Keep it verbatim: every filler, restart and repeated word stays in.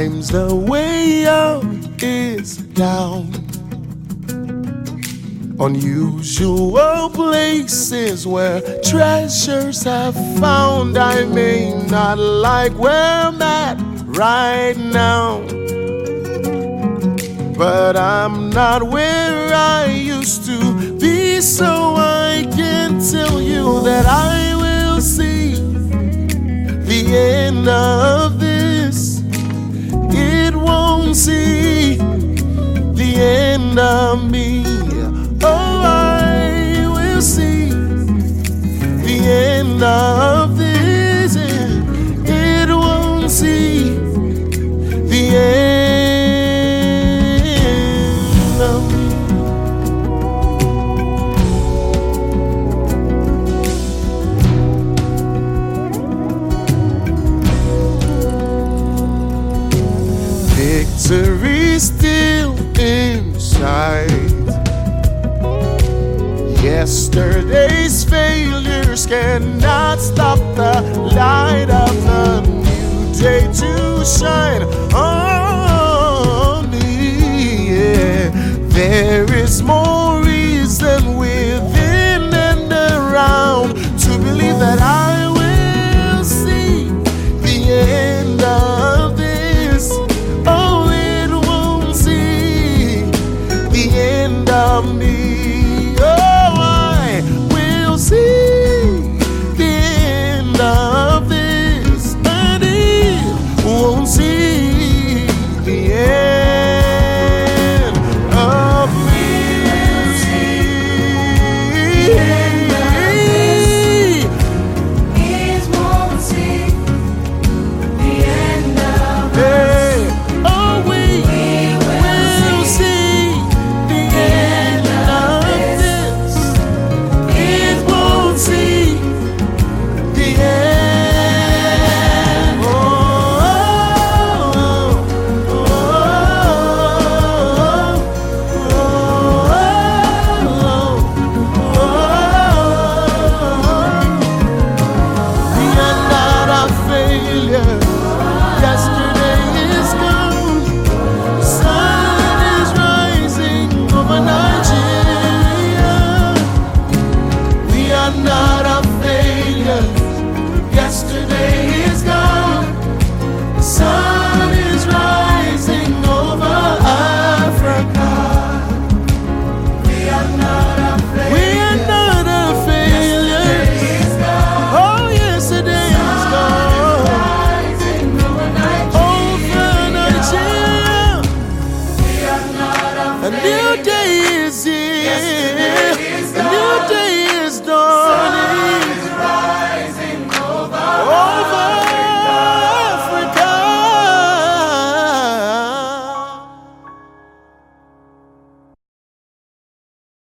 Sometimes the way up is down. Unusual places where treasures have found. I may not like where I'm at right now, but I'm not where I used to be, so I can tell you that I will see the end of this. It won't see the end of me. Oh, I will see the end of this. It won't see the end of me. Victory still in sight. Yesterday's failures cannot stop the light of the new day to shine on me. Yeah. There is more reason within and around to believe that I will see the end of this. Oh, it won't see the end of me. See the end of this, and it won't see the end of me. It won't see the end of hey. Oh, we, we will, will see the end of this. It won't see the end. Oh, oh, oh, oh, oh, oh. We are not a failure. Yesterday is gone. The sun is rising over Nigeria. We are not a failure. Yesterday is gone. The sun is rising over Africa. We are not a failure. We are not a failure. Oh, yesterday is gone. rising over Nigeria. Over Nigeria. We are not a A new day